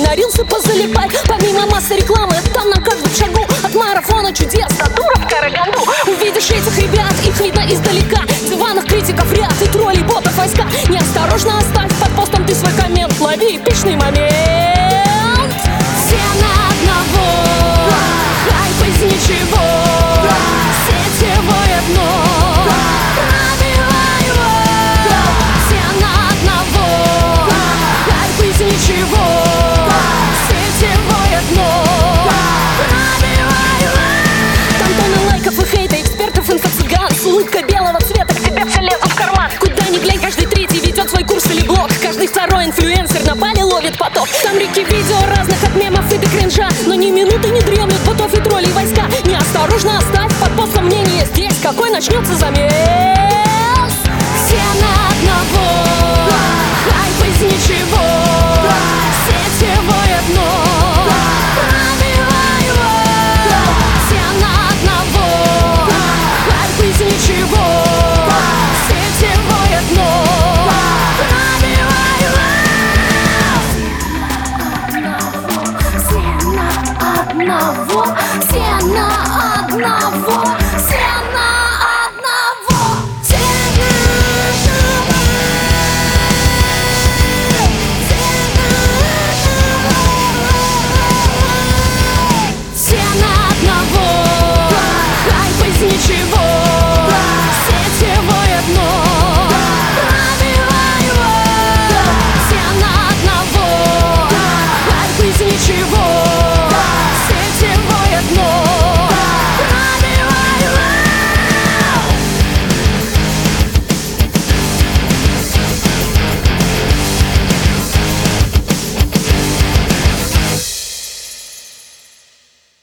на рилсы позалипай. Помимо массы рекламы, там на каждом шагу от марафона чудес до тура в Караганду. Увидишь этих ребят, их видно издалека. Диванных критиков ряд и троллей, ботов войска. Неосторожно оставь под постом ты свой коммент. Лови эпичный момент. Все на одного, хайп из ничего, сетевое дно. Пробивай его. Все на одного, хайп из ничего, сетевое дно. Пробивай его. Там тонны лайков и хейта, экспертов, инфо-цыган. С улыбкой белого цвета к тебе все лезут в карман. Куда ни глянь, каждый третий ведет свой курс или блог. Каждый второй инфлюенсер на пале ловит поток. Там реки видео разных от мемов и до кринжа. Но ни минуты не дремлют ботов и троллей войска. Неосторожно оставь под постом мнение здесь. Какой начнется замес? Все на одного, хайп из ничего, сетевое дно. Пробивай его. Все на одного, хайп из ничего, сетевое дно. Пробивай его. Все на одного.